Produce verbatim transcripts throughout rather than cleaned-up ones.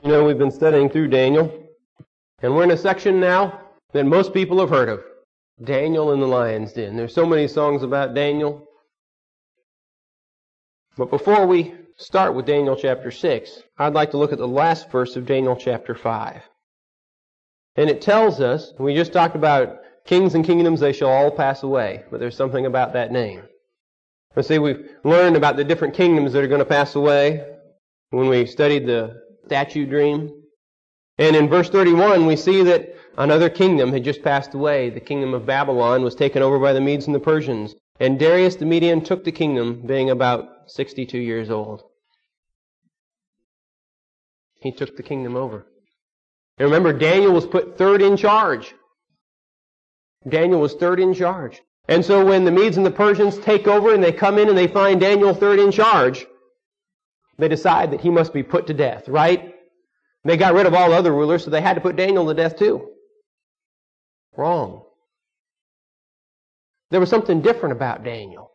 You know, we've been studying through Daniel, and we're in a section now that most people have heard of. Daniel in the lion's den. There's so many songs about Daniel. But before we start with Daniel chapter six, I'd like to look at the last verse of Daniel chapter five. And it tells us, we just talked about kings and kingdoms, they shall all pass away, but there's something about that name. Let's see, we've learned about the different kingdoms that are going to pass away when we studied the statue dream. And in verse thirty-one, we see that another kingdom had just passed away. The kingdom of Babylon was taken over by the Medes and the Persians. And Darius the Median took the kingdom, being about sixty-two years old. He took the kingdom over. And remember, Daniel was put third in charge. Daniel was third in charge. And so when the Medes and the Persians take over and they come in and they find Daniel third in charge, they decide that he must be put to death, right? They got rid of all other rulers, so they had to put Daniel to death too. Wrong. There was something different about Daniel.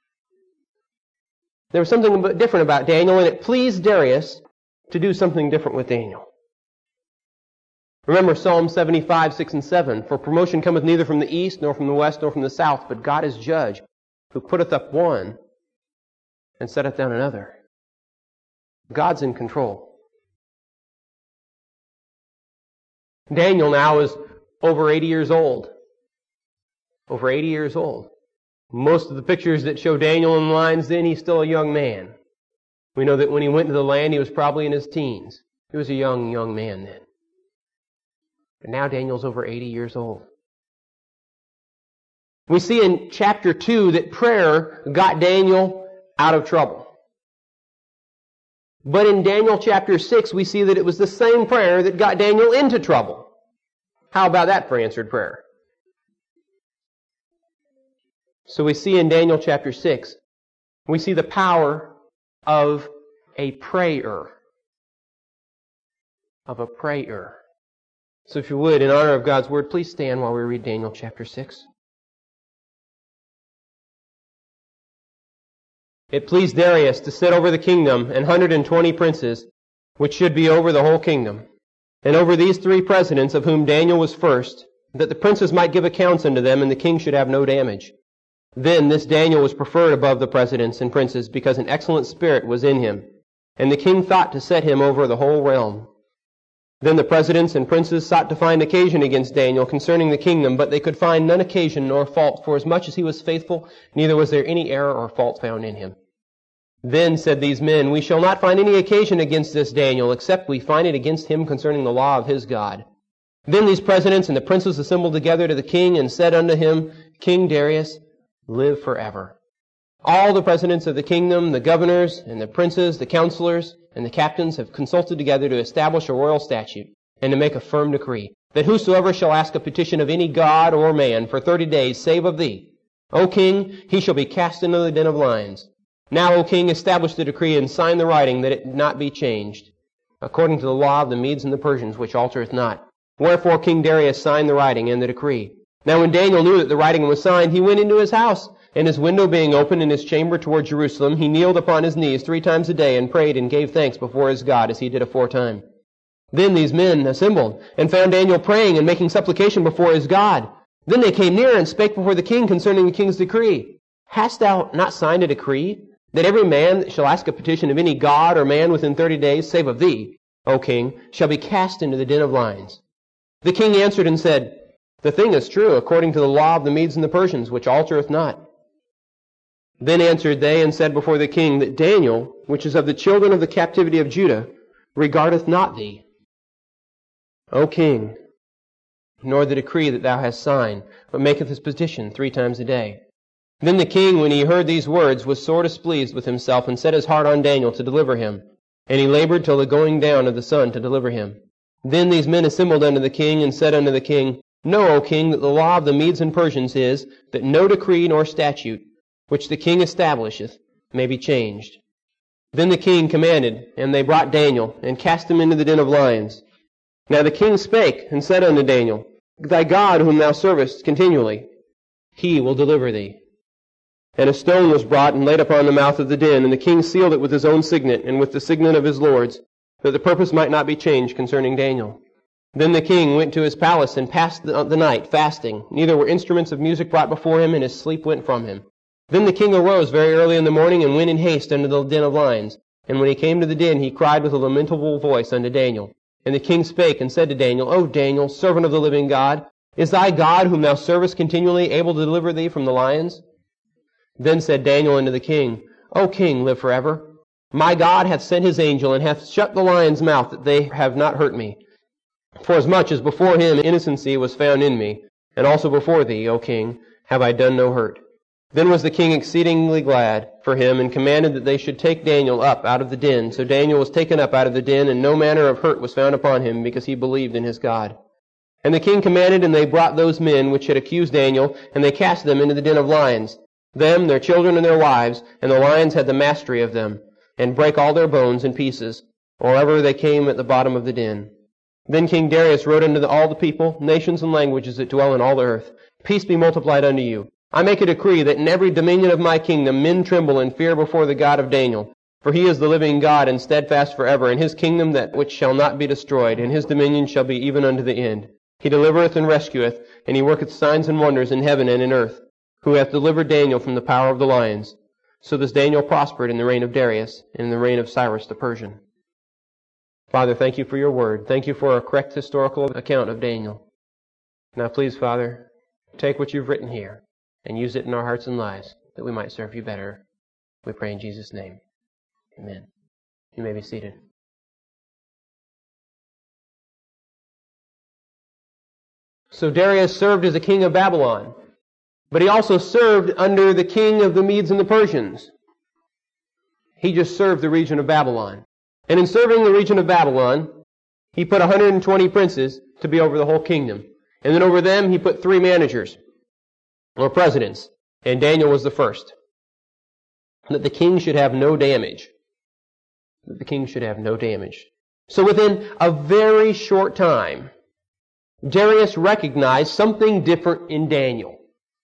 There was something different about Daniel, and it pleased Darius to do something different with Daniel. Remember Psalm seventy-five, six and seven. For promotion cometh neither from the east, nor from the west, nor from the south, but God is judge, who putteth up one and setteth down another. God's in control. Daniel now is over eighty years old. Over eighty years old. Most of the pictures that show Daniel in the lion's den, he's still a young man. We know that when he went into the land, he was probably in his teens. He was a young, young man then. But now Daniel's over eighty years old. We see in chapter two that prayer got Daniel out of trouble. But in Daniel chapter six, we see that it was the same prayer that got Daniel into trouble. How about that for answered prayer? So we see in Daniel chapter six, we see the power of a prayer. Of a prayer. So if you would, in honor of God's Word, please stand while we read Daniel chapter six. It pleased Darius to set over the kingdom an hundred and twenty princes, which should be over the whole kingdom, and over these three presidents, of whom Daniel was first, that the princes might give accounts unto them, and the king should have no damage. Then this Daniel was preferred above the presidents and princes, because an excellent spirit was in him, and the king thought to set him over the whole realm. Then the presidents and princes sought to find occasion against Daniel concerning the kingdom, but they could find none occasion nor fault, for as much as he was faithful, neither was there any error or fault found in him. Then said these men, We shall not find any occasion against this Daniel, except we find it against him concerning the law of his God. Then these presidents and the princes assembled together to the king, and said unto him, King Darius, live forever. All the presidents of the kingdom, the governors, and the princes, the counselors, and the captains have consulted together to establish a royal statute, and to make a firm decree, that whosoever shall ask a petition of any god or man for thirty days, save of thee, O king, he shall be cast into the den of lions. Now, O king, establish the decree, and sign the writing, that it not be changed, according to the law of the Medes and the Persians, which altereth not. Wherefore King Darius signed the writing and the decree. Now when Daniel knew that the writing was signed, he went into his house, and his window being open in his chamber toward Jerusalem, he kneeled upon his knees three times a day, and prayed and gave thanks before his God, as he did aforetime. Then these men assembled, and found Daniel praying and making supplication before his God. Then they came near and spake before the king concerning the king's decree. Hast thou not signed a decree, that every man that shall ask a petition of any god or man within thirty days, save of thee, O king, shall be cast into the den of lions? The king answered and said, The thing is true, according to the law of the Medes and the Persians, which altereth not. Then answered they and said before the king, that Daniel, which is of the children of the captivity of Judah, regardeth not thee, O king, nor the decree that thou hast signed, but maketh his petition three times a day. Then the king, when he heard these words, was sore displeased with himself, and set his heart on Daniel to deliver him. And he labored till the going down of the sun to deliver him. Then these men assembled unto the king, and said unto the king, Know, O king, that the law of the Medes and Persians is, that no decree nor statute, which the king establisheth, may be changed. Then the king commanded, and they brought Daniel, and cast him into the den of lions. Now the king spake, and said unto Daniel, Thy God, whom thou servest continually, he will deliver thee. And a stone was brought and laid upon the mouth of the den, and the king sealed it with his own signet, and with the signet of his lords. that the purpose might not be changed concerning Daniel. Then the king went to his palace and passed the, the night fasting. Neither were instruments of music brought before him, and his sleep went from him. Then the king arose very early in the morning and went in haste unto the den of lions. And when he came to the den, he cried with a lamentable voice unto Daniel. And the king spake and said to Daniel, O Daniel, servant of the living God, is thy God, whom thou servest continually, able to deliver thee from the lions? Then said Daniel unto the king, O king, live forever. My God hath sent his angel, and hath shut the lion's mouth, that they have not hurt me. Forasmuch as before him innocency was found in me, and also before thee, O king, have I done no hurt. Then was the king exceedingly glad for him, and commanded that they should take Daniel up out of the den. So Daniel was taken up out of the den, and no manner of hurt was found upon him, because he believed in his God. And the king commanded, and they brought those men which had accused Daniel, and they cast them into the den of lions, them, their children, and their wives, and the lions had the mastery of them, and brake all their bones in pieces, or ever they came at the bottom of the den. Then King Darius wrote unto the, all the people, nations, and languages that dwell in all the earth, Peace be multiplied unto you. I make a decree that in every dominion of my kingdom men tremble and fear before the God of Daniel. For he is the living God, and steadfast forever, and his kingdom that which shall not be destroyed, and his dominion shall be even unto the end. He delivereth and rescueth, and he worketh signs and wonders in heaven and in earth, who hath delivered Daniel from the power of the lions. So this Daniel prospered in the reign of Darius, and in the reign of Cyrus the Persian. Father, thank you for your word. Thank you for a correct historical account of Daniel. Now please, Father, take what you've written here and use it in our hearts and lives, that we might serve you better. We pray in Jesus' name. Amen. You may be seated. So Darius served as a king of Babylon, but he also served under the king of the Medes and the Persians. He just served the region of Babylon. And in serving the region of Babylon, he put one hundred twenty princes to be over the whole kingdom. And then over them he put three managers, or presidents, and Daniel was the first. That the king should have no damage. That the king should have no damage. So within a very short time, Darius recognized something different in Daniel.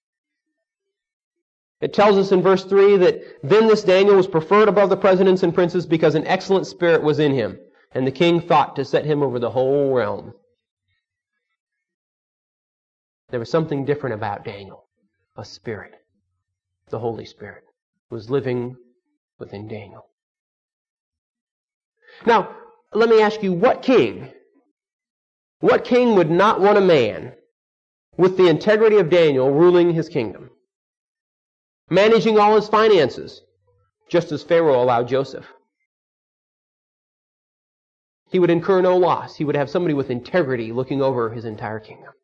It tells us in verse three that then this Daniel was preferred above the presidents and princes because an excellent spirit was in him, and the king thought to set him over the whole realm. There was something different about Daniel. A spirit, the Holy Spirit, was living within Daniel. Now, let me ask you, what king, what king would not want a man with the integrity of Daniel ruling his kingdom? Managing all his finances, just as Pharaoh allowed Joseph. He would incur no loss. He would have somebody with integrity looking over his entire kingdom.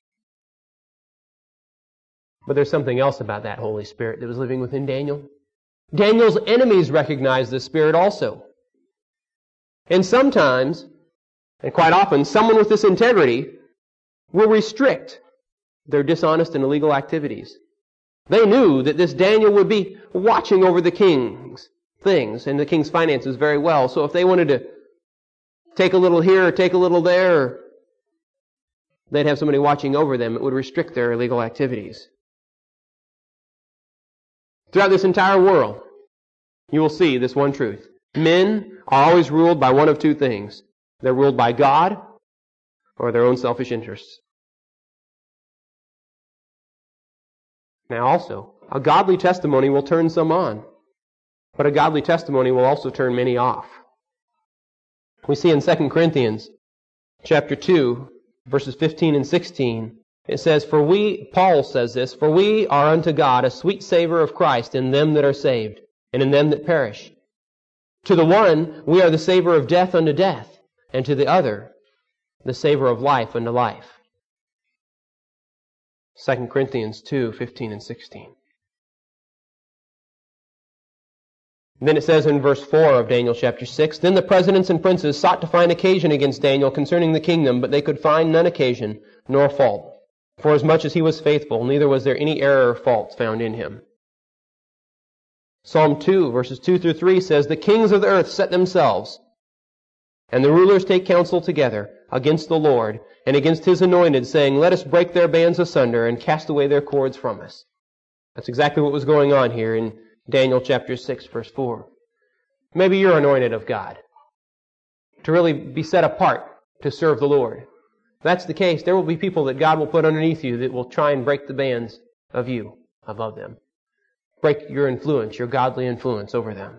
But there's something else about that Holy Spirit that was living within Daniel. Daniel's enemies recognized this Spirit also. And sometimes, and quite often, someone with this integrity will restrict their dishonest and illegal activities. They knew that this Daniel would be watching over the king's things and the king's finances very well. So if they wanted to take a little here or take a little there, they'd have somebody watching over them. It would restrict their illegal activities. Throughout this entire world, you will see this one truth. Men are always ruled by one of two things. They're ruled by God or their own selfish interests. Now also, a godly testimony will turn some on, but a godly testimony will also turn many off. We see in Second Corinthians chapter two, verses fifteen and sixteen, it says, For we, Paul says this, For we are unto God a sweet savor of Christ in them that are saved, and in them that perish. To the one we are the savor of death unto death, and to the other the savor of life unto life. Second Corinthians two, fifteen and sixteen. Then it says in verse four of Daniel chapter six, Then the presidents and princes sought to find occasion against Daniel concerning the kingdom, but they could find none occasion, nor fault. For as much as he was faithful, neither was there any error or fault found in him. Psalm two, verses two through three says, The kings of the earth set themselves, and the rulers take counsel together against the Lord, and against his anointed, saying, Let us break their bands asunder, and cast away their cords from us. That's exactly what was going on here in Daniel chapter six, verse four. Maybe you're anointed of God to really be set apart to serve the Lord. If that's the case, there will be people that God will put underneath you that will try and break the bands of you above them. Break your influence, your godly influence over them.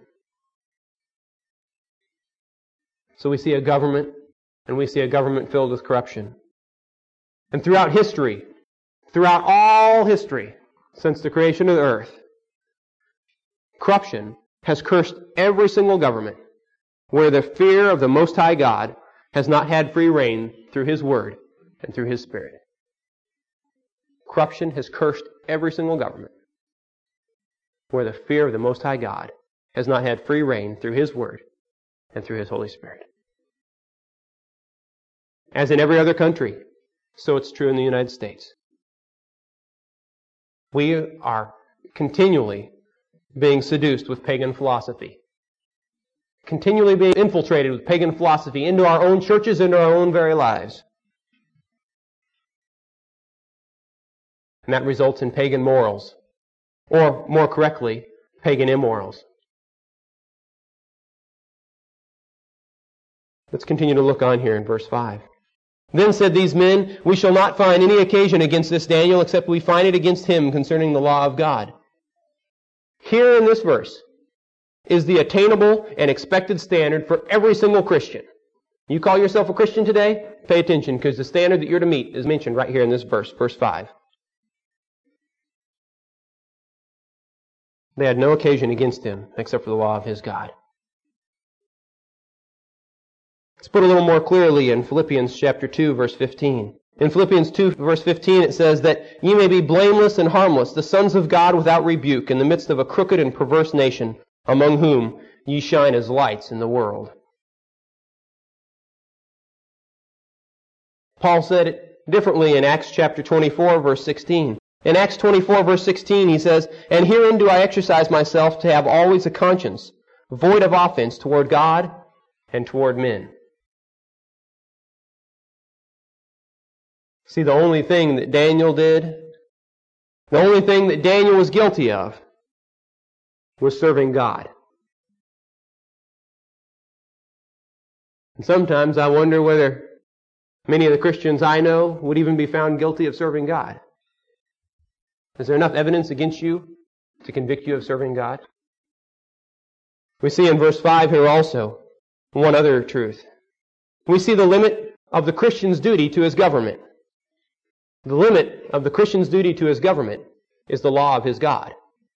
So we see a government, and we see a government filled with corruption. And throughout history, throughout all history, since the creation of the earth, corruption has cursed every single government where the fear of the Most High God has not had free reign through His Word and through His Spirit. Corruption has cursed every single government where the fear of the Most High God has not had free reign through His Word and through His Holy Spirit. As in every other country, so it's true in the United States. We are continually being seduced with pagan philosophy. Continually being infiltrated with pagan philosophy into our own churches, into our own very lives. And that results in pagan morals. Or, more correctly, pagan immorals. Let's continue to look on here in verse five. Then said these men, we shall not find any occasion against this Daniel, except we find it against him concerning the law of God. Here in this verse is the attainable and expected standard for every single Christian. You call yourself a Christian today? Pay attention, because the standard that you're to meet is mentioned right here in this verse, verse five. They had no occasion against him except for the law of his God. Let's put it a little more clearly in Philippians chapter two, verse fifteen. In Philippians two, verse fifteen, it says that ye may be blameless and harmless, the sons of God without rebuke, in the midst of a crooked and perverse nation, among whom ye shine as lights in the world. Paul said it differently in Acts chapter twenty-four, verse sixteen. In Acts twenty-four, verse sixteen, he says, and herein do I exercise myself to have always a conscience, void of offense toward God and toward men. See, the only thing that Daniel did, the only thing that Daniel was guilty of, was serving God. And sometimes I wonder whether many of the Christians I know would even be found guilty of serving God. Is there enough evidence against you to convict you of serving God? We see in verse five here also one other truth. We see the limit of the Christian's duty to his government. The limit of the Christian's duty to his government is the law of his God.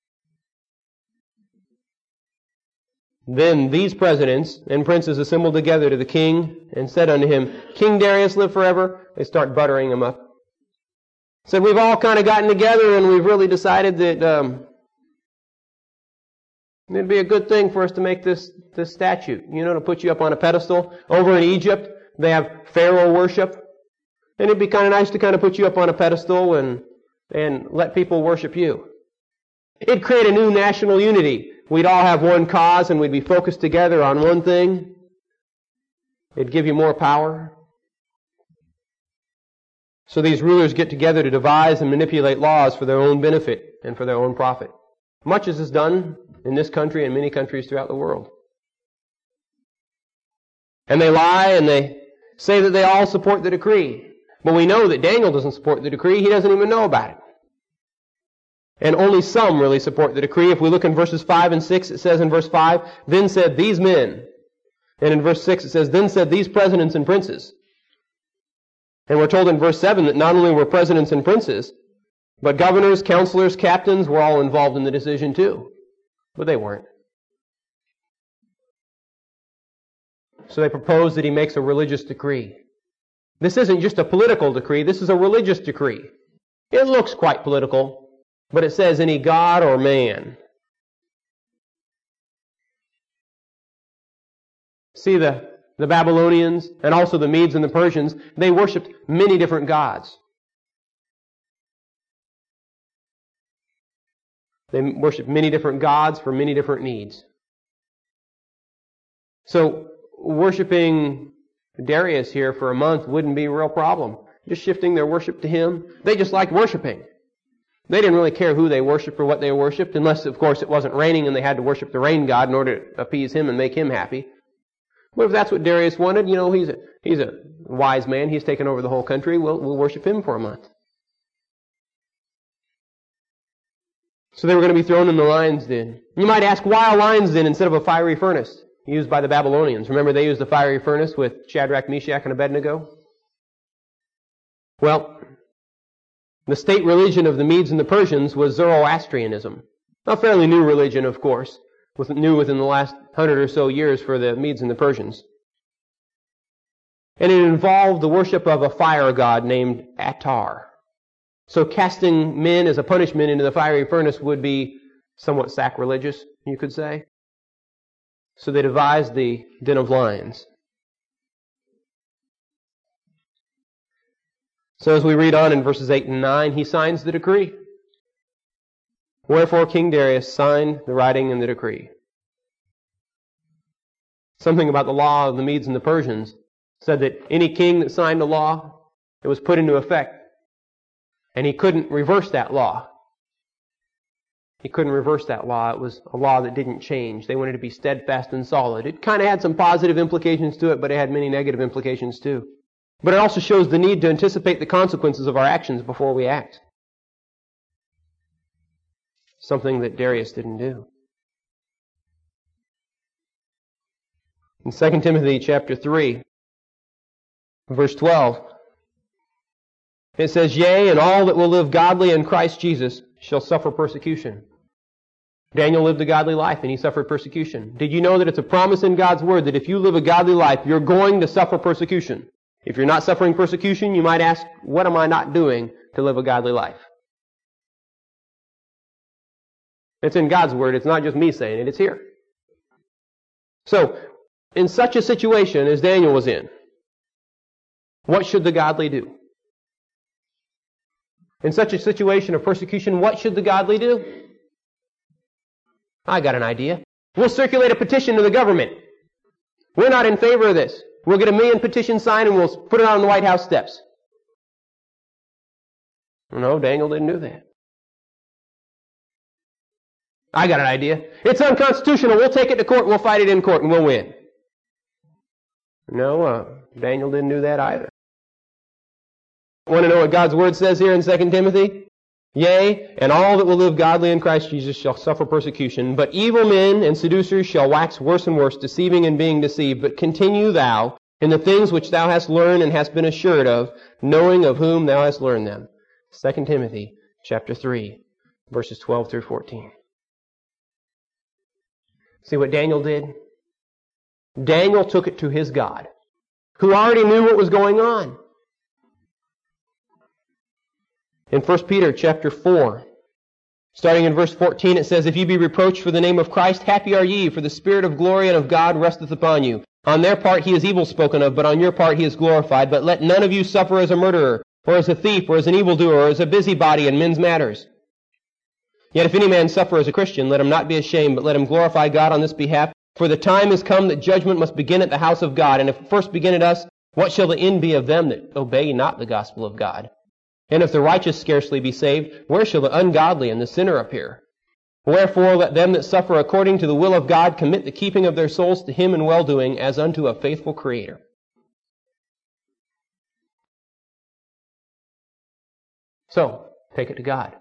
Then these presidents and princes assembled together to the king and said unto him, King Darius, live forever. They start buttering him up. Said, we've all kind of gotten together and we've really decided that um, it'd be a good thing for us to make this, this statue, you know, to put you up on a pedestal. Over in Egypt, they have Pharaoh worship. And it'd be kind of nice to kind of put you up on a pedestal and, and let people worship you. It'd create a new national unity. We'd all have one cause and we'd be focused together on one thing. It'd give you more power. So these rulers get together to devise and manipulate laws for their own benefit and for their own profit. Much as is done in this country and many countries throughout the world. And they lie and they say that they all support the decree. But we know that Daniel doesn't support the decree. He doesn't even know about it. And only some really support the decree. If we look in verses five and six, it says in verse five, Then said these men. And in verse six it says, Then said these presidents and princes. And we're told in verse seven that not only were presidents and princes, but governors, counselors, captains were all involved in the decision too. But they weren't. So they propose that he makes a religious decree. This isn't just a political decree, this is a religious decree. It looks quite political, but it says any god or man. See, the, the Babylonians and also the Medes and the Persians, they worshipped many different gods. They worshipped many different gods for many different needs. So, worshipping Darius here for a month wouldn't be a real problem. Just shifting their worship to him. They just liked worshiping. They didn't really care who they worshipped or what they worshipped, unless, of course, it wasn't raining and they had to worship the rain god in order to appease him and make him happy. Well, if that's what Darius wanted, you know, he's a, he's a wise man. He's taken over the whole country. We'll, we'll worship him for a month. So they were going to be thrown in the lion's den. You might ask, why a lion's den instead of a fiery furnace used by the Babylonians? Remember, they used the fiery furnace with Shadrach, Meshach, and Abednego? Well, the state religion of the Medes and the Persians was Zoroastrianism. A fairly new religion, of course, was new within the last hundred or so years for the Medes and the Persians. And it involved the worship of a fire god named Attar. So casting men as a punishment into the fiery furnace would be somewhat sacrilegious, you could say. So they devised the den of lions. So as we read on in verses eight and nine, he signs the decree. Wherefore King Darius signed the writing and the decree. Something about the law of the Medes and the Persians said that any king that signed a law, it was put into effect. And he couldn't reverse that law. He couldn't reverse that law. It was a law that didn't change. They wanted to be steadfast and solid. It kind of had some positive implications to it, but it had many negative implications too. But it also shows the need to anticipate the consequences of our actions before we act. Something that Darius didn't do. In Second Timothy chapter three, verse twelve, it says, Yea, and all that will live godly in Christ Jesus shall suffer persecution. Daniel lived a godly life and he suffered persecution. Did you know that it's a promise in God's Word that if you live a godly life, you're going to suffer persecution? If you're not suffering persecution, you might ask, what am I not doing to live a godly life? It's in God's Word. It's not just me saying it. It's here. So, in such a situation as Daniel was in, what should the godly do? In such a situation of persecution, what should the godly do? I got an idea. We'll circulate a petition to the government. We're not in favor of this. We'll get a million petitions signed and we'll put it on the White House steps. No, Daniel didn't do that. I got an idea. It's unconstitutional. We'll take it to court and we'll fight it in court and we'll win. No, uh, Daniel didn't do that either. Want to know what God's Word says here in Second Timothy? Yea, and all that will live godly in Christ Jesus shall suffer persecution, but evil men and seducers shall wax worse and worse, deceiving and being deceived. But continue thou in the things which thou hast learned and hast been assured of, knowing of whom thou hast learned them. Second Timothy chapter three, verses twelve through fourteen. See what Daniel did? Daniel took it to his God, who already knew what was going on. In First Peter chapter four, starting in verse fourteen, it says, If ye be reproached for the name of Christ, happy are ye, for the Spirit of glory and of God resteth upon you. On their part he is evil spoken of, but on your part he is glorified. But let none of you suffer as a murderer, or as a thief, or as an evildoer, or as a busybody in men's matters. Yet if any man suffer as a Christian, let him not be ashamed, but let him glorify God on this behalf. For the time is come that judgment must begin at the house of God. And if it first begin at us, what shall the end be of them that obey not the gospel of God? And if the righteous scarcely be saved, where shall the ungodly and the sinner appear? Wherefore let them that suffer according to the will of God commit the keeping of their souls to Him in well-doing, as unto a faithful Creator. So, take it to God.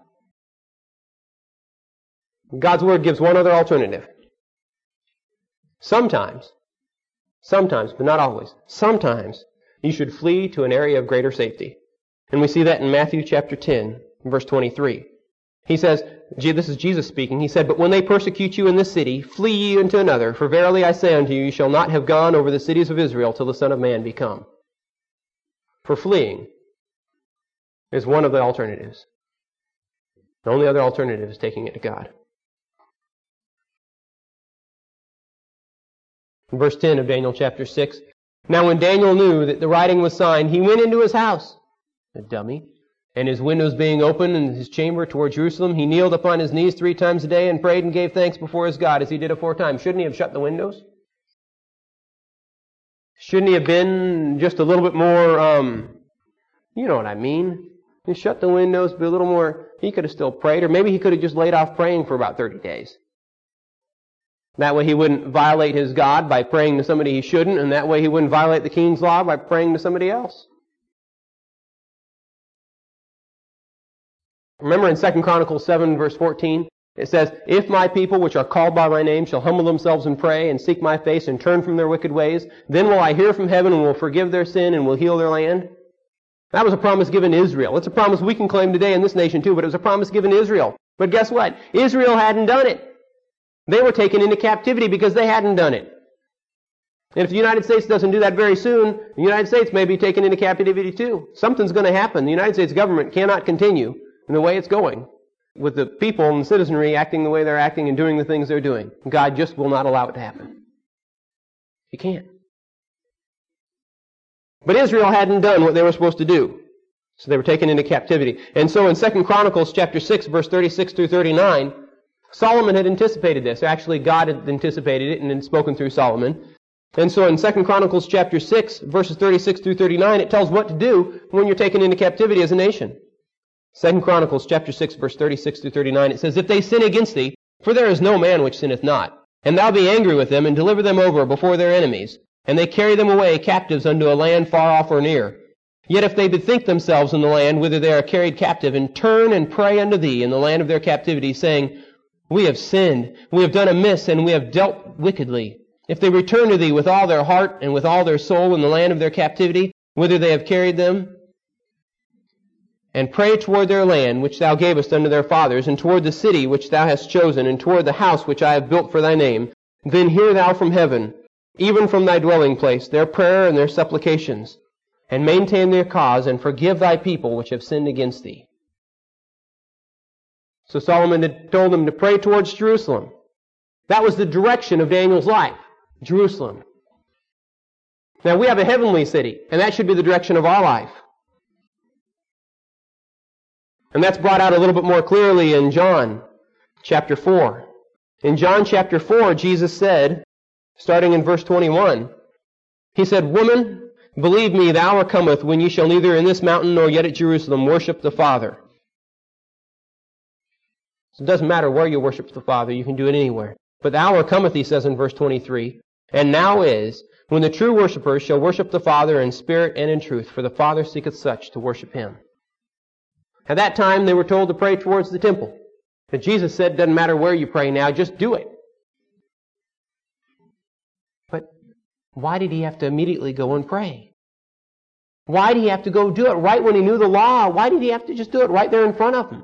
God's Word gives one other alternative. Sometimes, sometimes, but not always, sometimes you should flee to an area of greater safety. And we see that in Matthew chapter ten, verse twenty-three. He says, this is Jesus speaking, he said, But when they persecute you in this city, flee ye into another, for verily I say unto you, you shall not have gone over the cities of Israel till the Son of Man be come. For fleeing is one of the alternatives. The only other alternative is taking it to God. In verse ten of Daniel chapter six, Now when Daniel knew that the writing was signed, he went into his house, a dummy, and his windows being open in his chamber toward Jerusalem, he kneeled upon his knees three times a day and prayed and gave thanks before his God as he did aforetime. Shouldn't he have shut the windows? Shouldn't he have been just a little bit more, um, you know what I mean? He shut the windows, be a little more, he could have still prayed, or maybe he could have just laid off praying for about thirty days. That way he wouldn't violate his God by praying to somebody he shouldn't, and that way he wouldn't violate the king's law by praying to somebody else. Remember in Second Chronicles seven, verse fourteen, it says, "If my people which are called by my name shall humble themselves and pray and seek my face and turn from their wicked ways, then will I hear from heaven and will forgive their sin and will heal their land." That was a promise given to Israel. It's a promise we can claim today in this nation too, but it was a promise given to Israel. But guess what? Israel hadn't done it. They were taken into captivity because they hadn't done it. And if the United States doesn't do that very soon, the United States may be taken into captivity too. Something's going to happen. The United States government cannot continue in the way it's going, with the people and the citizenry acting the way they're acting and doing the things they're doing. God just will not allow it to happen. He can't. But Israel hadn't done what they were supposed to do. So they were taken into captivity. And so in Second Chronicles chapter six, verse thirty-six through thirty-nine, Solomon had anticipated this. Actually, God had anticipated it and had spoken through Solomon. And so in Second Chronicles chapter six, verses thirty-six through thirty-nine, it tells what to do when you're taken into captivity as a nation. Second Chronicles chapter six, verse thirty-six through thirty-nine, it says, "If they sin against thee, for there is no man which sinneth not, and thou be angry with them, and deliver them over before their enemies, and they carry them away captives unto a land far off or near. Yet if they bethink themselves in the land whither they are carried captive, and turn and pray unto thee in the land of their captivity, saying, We have sinned, we have done amiss, and we have dealt wickedly. If they return to thee with all their heart and with all their soul in the land of their captivity, whither they have carried them, and pray toward their land which thou gavest unto their fathers, and toward the city which thou hast chosen, and toward the house which I have built for thy name, then hear thou from heaven, even from thy dwelling place, their prayer and their supplications, and maintain their cause, and forgive thy people which have sinned against thee." So Solomon had told them to pray towards Jerusalem. That was the direction of Daniel's life, Jerusalem. Now we have a heavenly city, and that should be the direction of our life. And that's brought out a little bit more clearly in John chapter four. In John chapter four, Jesus said, starting in verse twenty-one, He said, "Woman, believe me, the hour cometh when ye shall neither in this mountain nor yet at Jerusalem worship the Father." So it doesn't matter where you worship the Father, you can do it anywhere. "But the hour cometh," he says in verse twenty-three, "and now is, when the true worshippers shall worship the Father in spirit and in truth, for the Father seeketh such to worship Him." At that time, they were told to pray towards the temple. But Jesus said, it doesn't matter where you pray now, just do it. But why did he have to immediately go and pray? Why did he have to go do it right when he knew the law? Why did he have to just do it right there in front of him?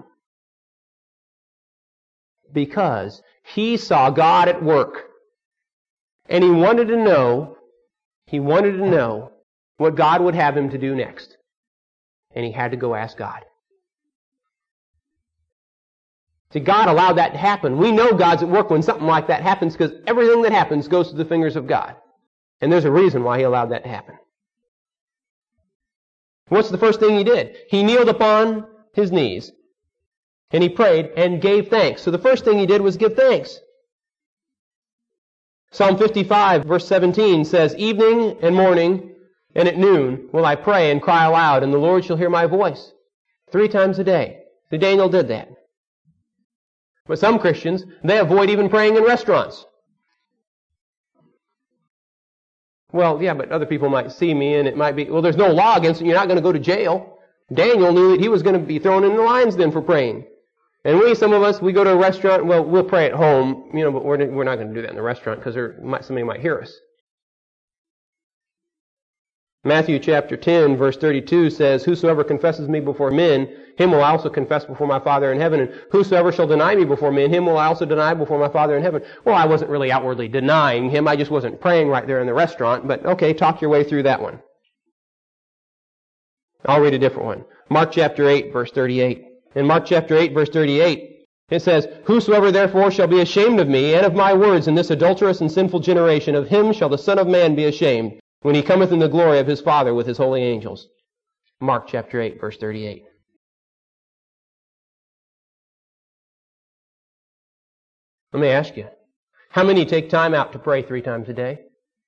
Because he saw God at work. And he wanted to know, he wanted to know what God would have him to do next. And he had to go ask God. See, God allowed that to happen. We know God's at work when something like that happens because everything that happens goes to the fingers of God. And there's a reason why He allowed that to happen. What's the first thing He did? He kneeled upon His knees. And He prayed and gave thanks. So the first thing He did was give thanks. Psalm fifty-five, verse seventeen says, "Evening and morning and at noon will I pray and cry aloud, and the Lord shall hear my voice." Three times a day. So Daniel did that. But some Christians, they avoid even praying in restaurants. Well, yeah, but other people might see me and it might be, well, there's no law against it. You're not going to go to jail. Daniel knew that he was going to be thrown in the lion's den for praying. And we, some of us, we go to a restaurant, well, we'll pray at home, you know, but we're, we're not going to do that in the restaurant because there might, somebody might hear us. Matthew chapter ten, verse thirty-two says, "Whosoever confesses me before men, him will I also confess before my Father in heaven. And whosoever shall deny me before men, him will I also deny before my Father in heaven." Well, I wasn't really outwardly denying Him. I just wasn't praying right there in the restaurant. But okay, talk your way through that one. I'll read a different one. Mark chapter eight, verse thirty-eight. In Mark chapter eight, verse thirty-eight, it says, "Whosoever therefore shall be ashamed of me and of my words in this adulterous and sinful generation, of him shall the Son of Man be ashamed, when He cometh in the glory of His Father with His holy angels." Mark chapter eight, verse thirty-eight. Let me ask you, how many take time out to pray three times a day?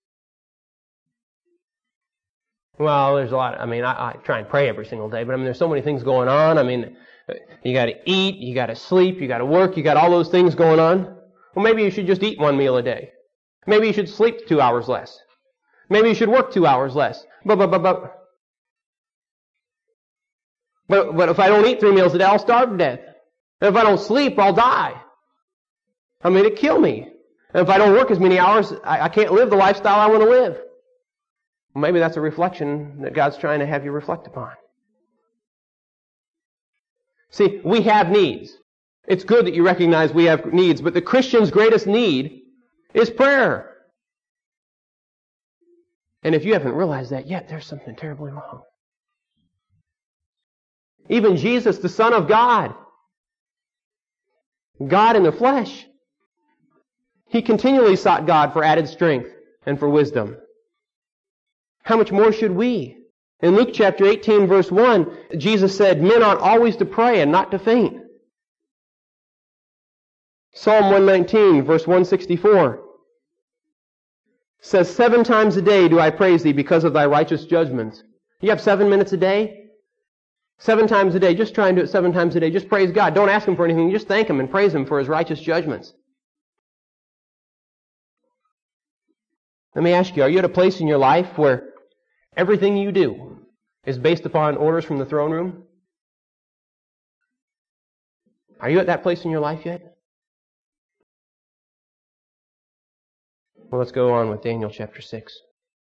Well, there's a lot. I mean, I, I try and pray every single day, but I mean, there's so many things going on. I mean, you got to eat, you got to sleep, you got to work, you got all those things going on. Well, maybe you should just eat one meal a day. Maybe you should sleep two hours less. Maybe you should work two hours less. But, but, but, but, but, but if I don't eat three meals a day, I'll starve to death. And if I don't sleep, I'll die. I mean, it'd kill me. And if I don't work as many hours, I, I can't live the lifestyle I want to live. Well, maybe that's a reflection that God's trying to have you reflect upon. See, we have needs. It's good that you recognize we have needs, but the Christian's greatest need is prayer. And if you haven't realized that yet, there's something terribly wrong. Even Jesus, the Son of God, God in the flesh, He continually sought God for added strength and for wisdom. How much more should we? In Luke chapter eighteen, verse one, Jesus said, men ought always to pray and not to faint. Psalm one nineteen, verse one sixty-four, says, seven times a day do I praise Thee because of Thy righteous judgments. You have seven minutes a day? Seven times a day. Just try and do it seven times a day. Just praise God. Don't ask Him for anything. Just thank Him and praise Him for His righteous judgments. Let me ask you, are you at a place in your life where everything you do is based upon orders from the throne room? Are you at that place in your life yet? Well, let's go on with Daniel chapter six.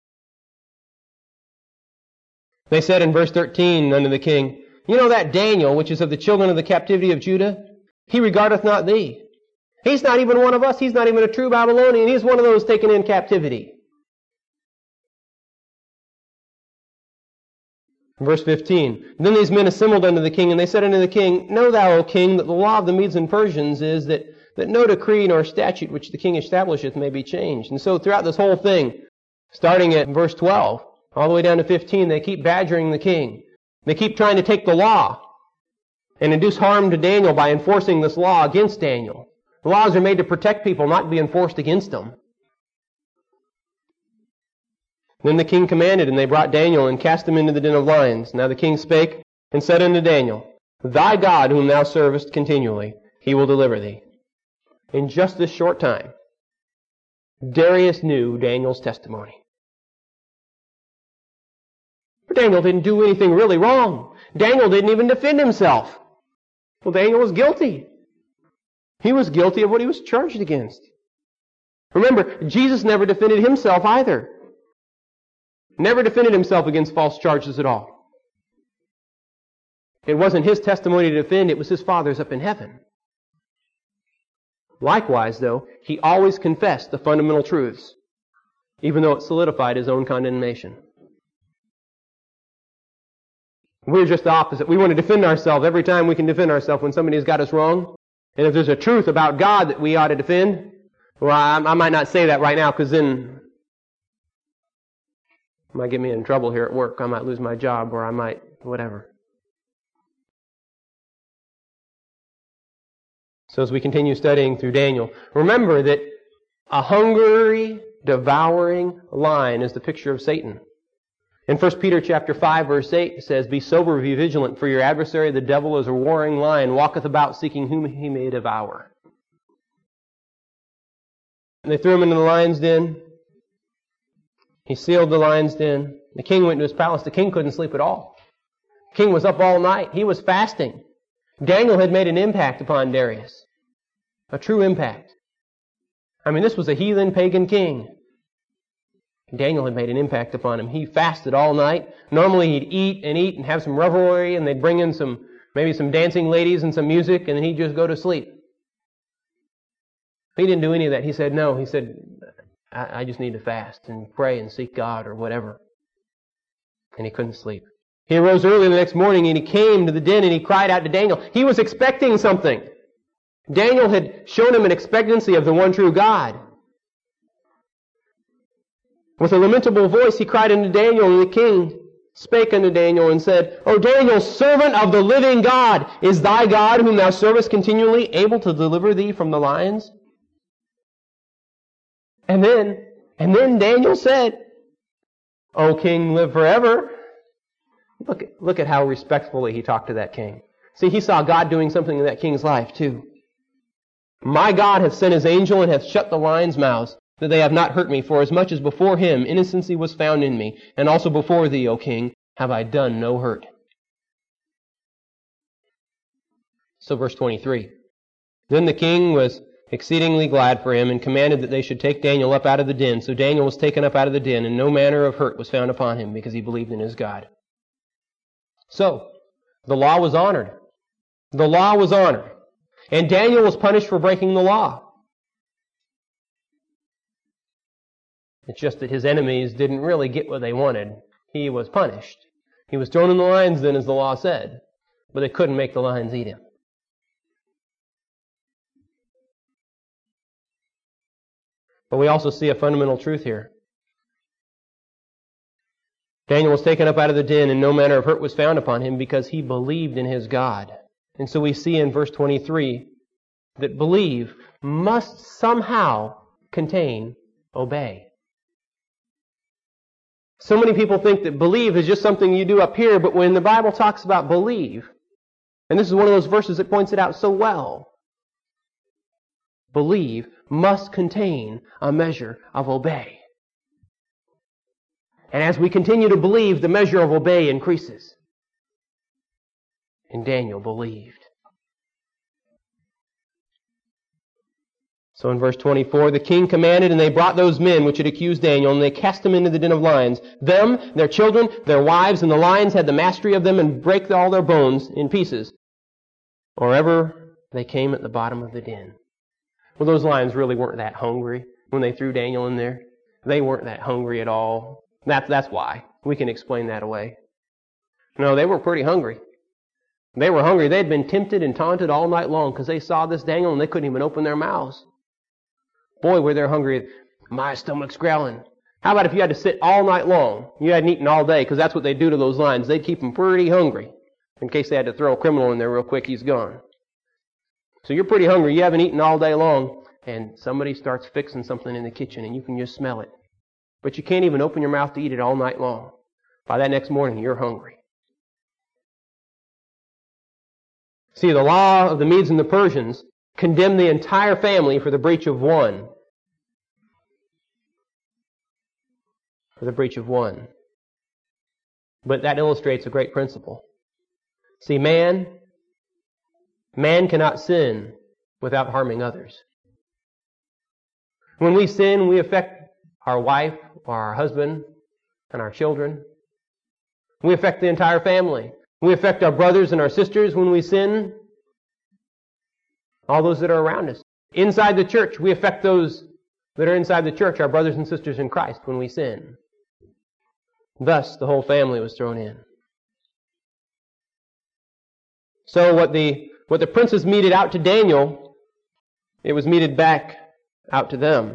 They said in verse thirteen unto the king, you know that Daniel, which is of the children of the captivity of Judah, he regardeth not thee. He's not even one of us. He's not even a true Babylonian. He's one of those taken in captivity. Verse fifteen, then these men assembled unto the king, and they said unto the king, know thou, O king, that the law of the Medes and Persians is that, that no decree nor statute which the king establisheth may be changed. And so throughout this whole thing, starting at verse twelve, all the way down to fifteen, they keep badgering the king. They keep trying to take the law and induce harm to Daniel by enforcing this law against Daniel. The laws are made to protect people, not to be enforced against them. Then the king commanded, and they brought Daniel and cast him into the den of lions. Now the king spake and said unto Daniel, thy God whom thou servest continually, He will deliver thee. In just this short time, Darius knew Daniel's testimony. But Daniel didn't do anything really wrong. Daniel didn't even defend himself. Well, Daniel was guilty. He was guilty of what he was charged against. Remember, Jesus never defended Himself either. Never defended Himself against false charges at all. It wasn't His testimony to defend, it was His Father's up in heaven. Likewise, though, He always confessed the fundamental truths, even though it solidified His own condemnation. We're just the opposite. We want to defend ourselves every time we can defend ourselves when somebody has got us wrong. And if there's a truth about God that we ought to defend, well, I, I might not say that right now because then it might get me in trouble here at work. I might lose my job or I might whatever. So as we continue studying through Daniel, remember that a hungry, devouring lion is the picture of Satan. In First Peter chapter five, verse eight, it says, be sober, be vigilant, for your adversary, the devil, is a roaring lion, walketh about seeking whom he may devour. And they threw him into the lion's den. He sealed the lion's den. The king went to his palace. The king couldn't sleep at all. The king was up all night. He was fasting. Daniel had made an impact upon Darius. A true impact. I mean, this was a heathen pagan king. Daniel had made an impact upon him. He fasted all night. Normally he'd eat and eat and have some revelry, and they'd bring in some, maybe some dancing ladies and some music, and then he'd just go to sleep. He didn't do any of that. He said, no. He said, I, I just need to fast and pray and seek God or whatever. And he couldn't sleep. He arose early the next morning and he came to the den and he cried out to Daniel. He was expecting something. Daniel had shown him an expectancy of the one true God. With a lamentable voice he cried unto Daniel, and the king spake unto Daniel and said, O Daniel, servant of the living God, is thy God, whom thou servest continually, able to deliver thee from the lions? And then, and then Daniel said, O king, live forever. Look, look at how respectfully he talked to that king. See, he saw God doing something in that king's life too. My God hath sent his angel, and hath shut the lions' mouths, that they have not hurt me. For as much as before him innocency was found in me, and also before thee, O king, have I done no hurt. So verse twenty-three. Then the king was exceedingly glad for him, and commanded that they should take Daniel up out of the den. So Daniel was taken up out of the den, and no manner of hurt was found upon him, because he believed in his God. So, the law was honored. The law was honored. And Daniel was punished for breaking the law. It's just that his enemies didn't really get what they wanted. He was punished. He was thrown in the lions then, as the law said. But they couldn't make the lions eat him. But we also see a fundamental truth here. Daniel was taken up out of the den, and no manner of hurt was found upon him, because he believed in his God. And so we see in verse twenty-three that believe must somehow contain obey. So many people think that believe is just something you do up here, but when the Bible talks about believe, and this is one of those verses that points it out so well, believe must contain a measure of obey. And as we continue to believe, the measure of obey increases. And Daniel believed. So in verse twenty-four, the king commanded, and they brought those men which had accused Daniel, and they cast them into the den of lions. Them, their children, their wives, and the lions had the mastery of them, and brake all their bones in pieces, or ever they came at the bottom of the den. Well, those lions really weren't that hungry when they threw Daniel in there. They weren't that hungry at all. That's, that's why. We can explain that away. No, they were pretty hungry. They were hungry. They had been tempted and taunted all night long because they saw this Daniel and they couldn't even open their mouths. Boy, were they hungry. My stomach's growling. How about if you had to sit all night long? You hadn't eaten all day, because that's what they do to those lions. They'd keep them pretty hungry. In case they had to throw a criminal in there real quick, he's gone. So you're pretty hungry. You haven't eaten all day long. And somebody starts fixing something in the kitchen and you can just smell it. But you can't even open your mouth to eat it all night long. By that next morning, you're hungry. See, the law of the Medes and the Persians condemned the entire family for the breach of one. For the breach of one. But that illustrates a great principle. See, man, man cannot sin without harming others. When we sin, we affect our wife or our husband and our children. We affect the entire family. We affect our brothers and our sisters when we sin. All those that are around us. Inside the church, we affect those that are inside the church, our brothers and sisters in Christ, when we sin. Thus, the whole family was thrown in. So what the what the princes meted out to Daniel, it was meted back out to them.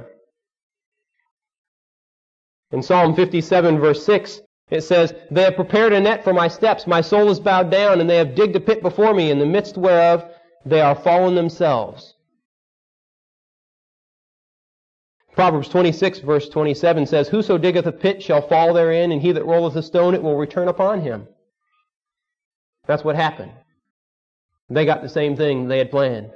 In Psalm fifty-seven, verse six, it says, They have prepared a net for my steps, my soul is bowed down, and they have digged a pit before me, in the midst whereof they are fallen themselves. Proverbs twenty-six, verse twenty-seven says, Whoso diggeth a pit shall fall therein, and he that rolleth a stone, it will return upon him. That's what happened. They got the same thing they had planned.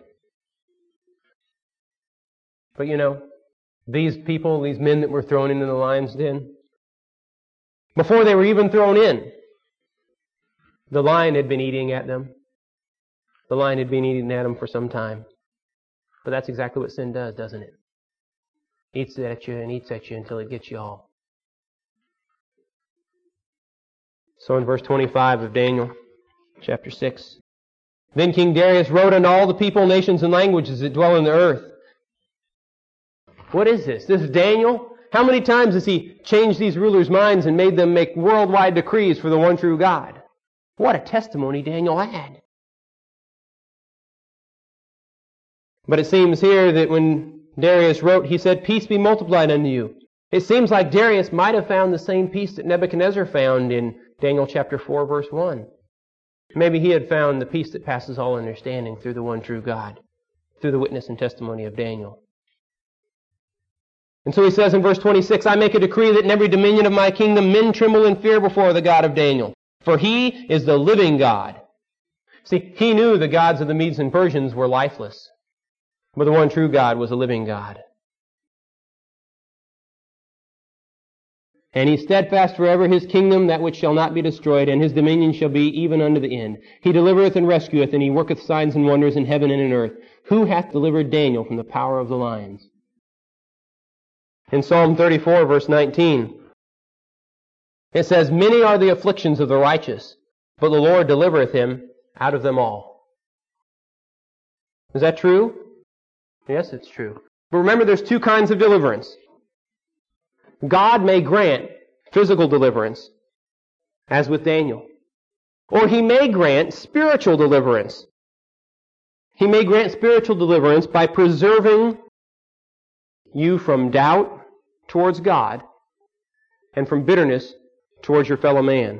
But you know, these people, these men that were thrown into the lion's den, before they were even thrown in, the lion had been eating at them. The lion had been eating at them for some time. But that's exactly what sin does, doesn't it? Eats at you and eats at you until it gets you all. So in verse twenty-five of Daniel, chapter six, Then King Darius wrote unto all the people, nations, and languages that dwell in the earth. What is this? This is Daniel? How many times has he changed these rulers' minds and made them make worldwide decrees for the one true God? What a testimony Daniel had. But it seems here that when Darius wrote, he said, Peace be multiplied unto you. It seems like Darius might have found the same peace that Nebuchadnezzar found in Daniel chapter four, verse one. Maybe he had found the peace that passes all understanding through the one true God, through the witness and testimony of Daniel. And so he says in verse twenty-six, I make a decree that in every dominion of my kingdom men tremble in fear before the God of Daniel, for he is the living God. See, he knew the gods of the Medes and Persians were lifeless. But the one true God was a living God. And He is steadfast forever, His kingdom that which shall not be destroyed, and His dominion shall be even unto the end. He delivereth and rescueth, and He worketh signs and wonders in heaven and in earth. Who hath delivered Daniel from the power of the lions? In Psalm thirty-four, verse nineteen, it says, Many are the afflictions of the righteous, but the Lord delivereth him out of them all. Is that true? Yes, it's true. But remember, there's two kinds of deliverance. God may grant physical deliverance, as with Daniel. Or He may grant spiritual deliverance. He may grant spiritual deliverance by preserving you from doubt towards God and from bitterness towards your fellow man.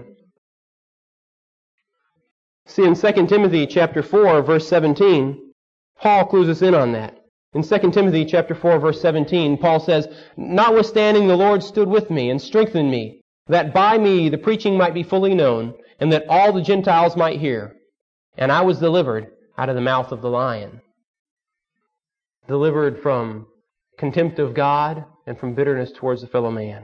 See, in Second Timothy chapter four, verse seventeen, Paul clues us in on that. In Second Timothy chapter four, verse seventeen, Paul says, Notwithstanding the Lord stood with me and strengthened me, that by me the preaching might be fully known, and that all the Gentiles might hear. And I was delivered out of the mouth of the lion. Delivered from contempt of God and from bitterness towards the fellow man.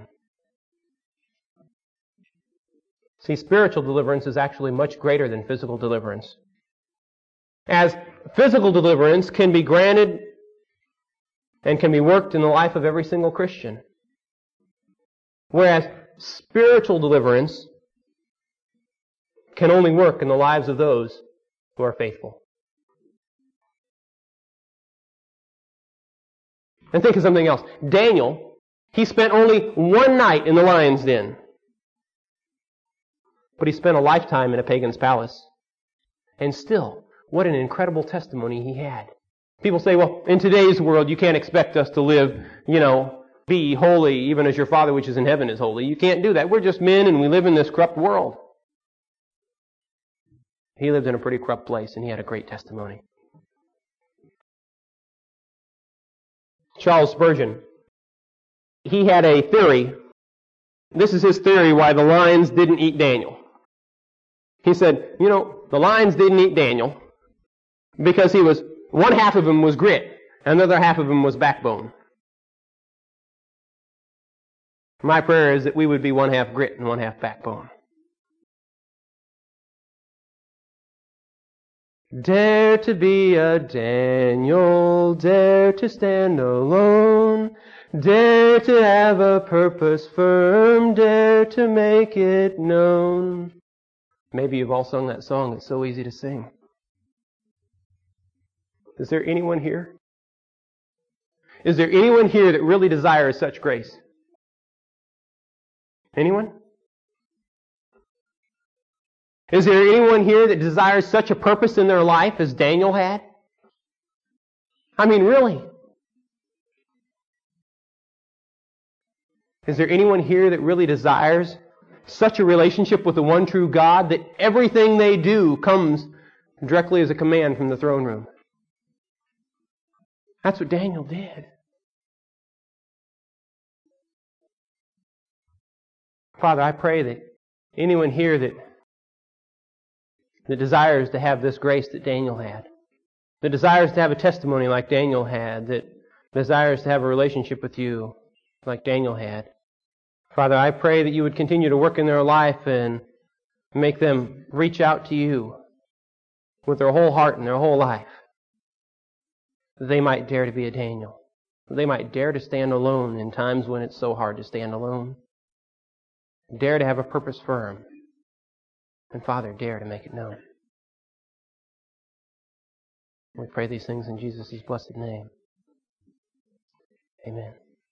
See, spiritual deliverance is actually much greater than physical deliverance. As physical deliverance can be granted and can be worked in the life of every single Christian. Whereas spiritual deliverance can only work in the lives of those who are faithful. And think of something else. Daniel, he spent only one night in the lion's den. But he spent a lifetime in a pagan's palace. And still, what an incredible testimony he had. People say, well, in today's world, you can't expect us to live, you know, be holy even as your Father which is in heaven is holy. You can't do that. We're just men and we live in this corrupt world. He lived in a pretty corrupt place and he had a great testimony. Charles Spurgeon, he had a theory. This is his theory why the lions didn't eat Daniel. He said, you know, the lions didn't eat Daniel because he was, one half of him was grit, and the other half of him was backbone. My prayer is that we would be one half grit and one half backbone. Dare to be a Daniel, dare to stand alone, dare to have a purpose firm, dare to make it known. Maybe you've all sung that song, it's so easy to sing. Is there anyone here? Is there anyone here that really desires such grace? Anyone? Is there anyone here that desires such a purpose in their life as Daniel had? I mean, really? Is there anyone here that really desires such a relationship with the one true God that everything they do comes directly as a command from the throne room? That's what Daniel did. Father, I pray that anyone here that, that desires to have this grace that Daniel had, that desires to have a testimony like Daniel had, that desires to have a relationship with you like Daniel had, Father, I pray that you would continue to work in their life and make them reach out to you with their whole heart and their whole life. That they might dare to be a Daniel. That they might dare to stand alone in times when it's so hard to stand alone. Dare to have a purpose firm. And Father, dare to make it known. We pray these things in Jesus' blessed name. Amen.